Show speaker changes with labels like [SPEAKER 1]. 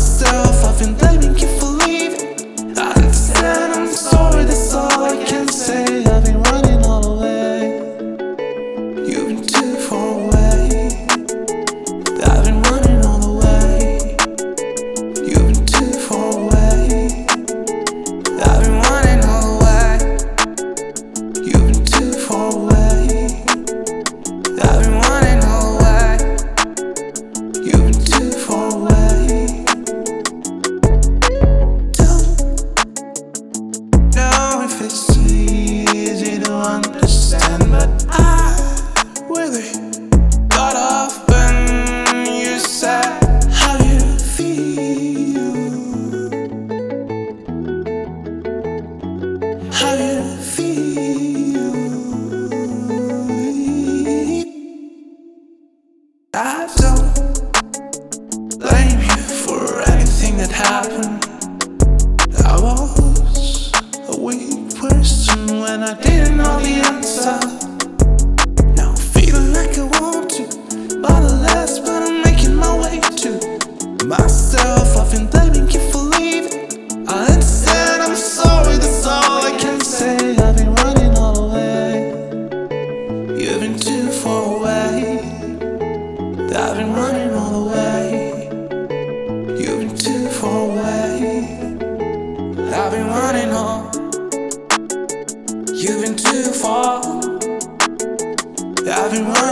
[SPEAKER 1] myself. I've been blaming you for leaving. I understand, I'm sorry, that's all I can say. I've been running all the way. You've been too far away. I've been running all the way. You've been too far away. I've been running all the way. You've been too far away. I've been running all the way. You've been too far away. Don't know if it's easy to understand, but I really got off when you said how you feel. How you feel. I don't blame you for anything that happened. I was a weak person when I didn't know the answer. Now I'm feeling like I want to bottle less, but I'm making my way to myself. I've been blaming you for leaving. I understand, I'm sorry, that's all I can say. I've been running all the way. You've been too far away. I've been running all the way. You've been too far away. I've been running all. You've been too far. I've been running.